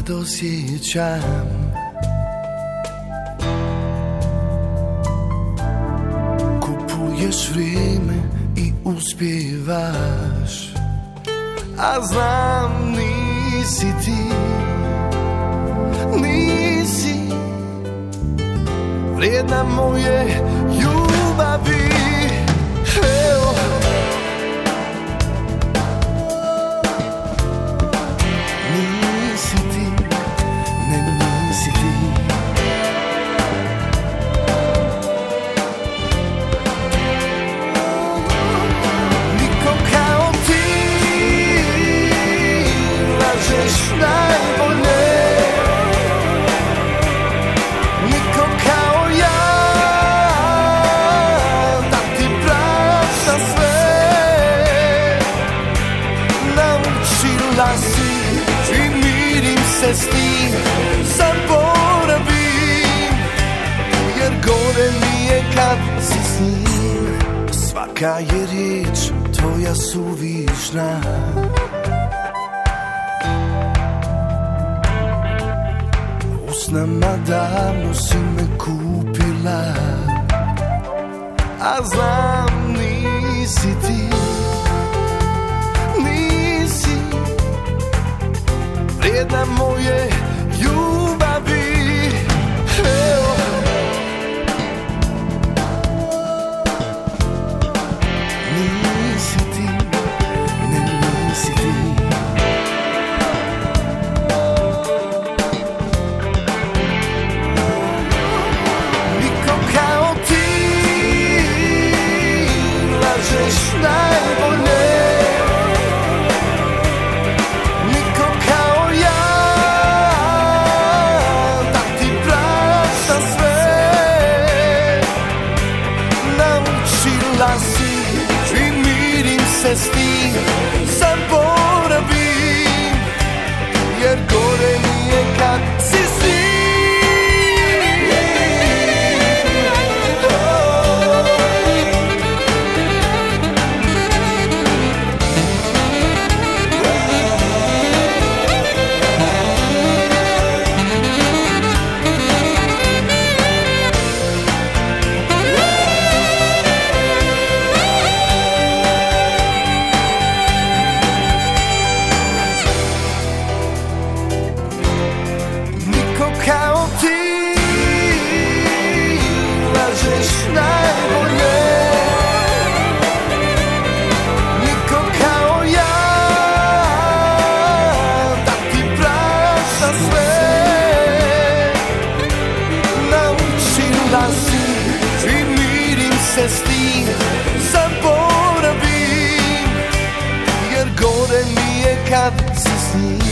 osjećam. Kupuješ vrijeme i uspijevaš, a znam nisi ti, nisi vrijedna moje ljubavi. Evo, nisi ti, ne nisi ti. Niko kao ti, lažeš najbolje. Niko kao ja, da ti prašta sve. Naučila si i mirim se s tim, zaboravim, jer gore mi je kad si s njim. Svaka je riječ tvoja suvišna, s nama davno si me kupila, a znam nisi ti, nisi vrijedna moje ljubavi. Evo, nisi ti, ne nisi ti. Najbolje, niko kao ja, da ti prašta sve. Naučila si i mirim se s tim, zaboravim, jer gore mi je kad si s njim. Se s tim zaboravim, jer gore mi je kad si s njim.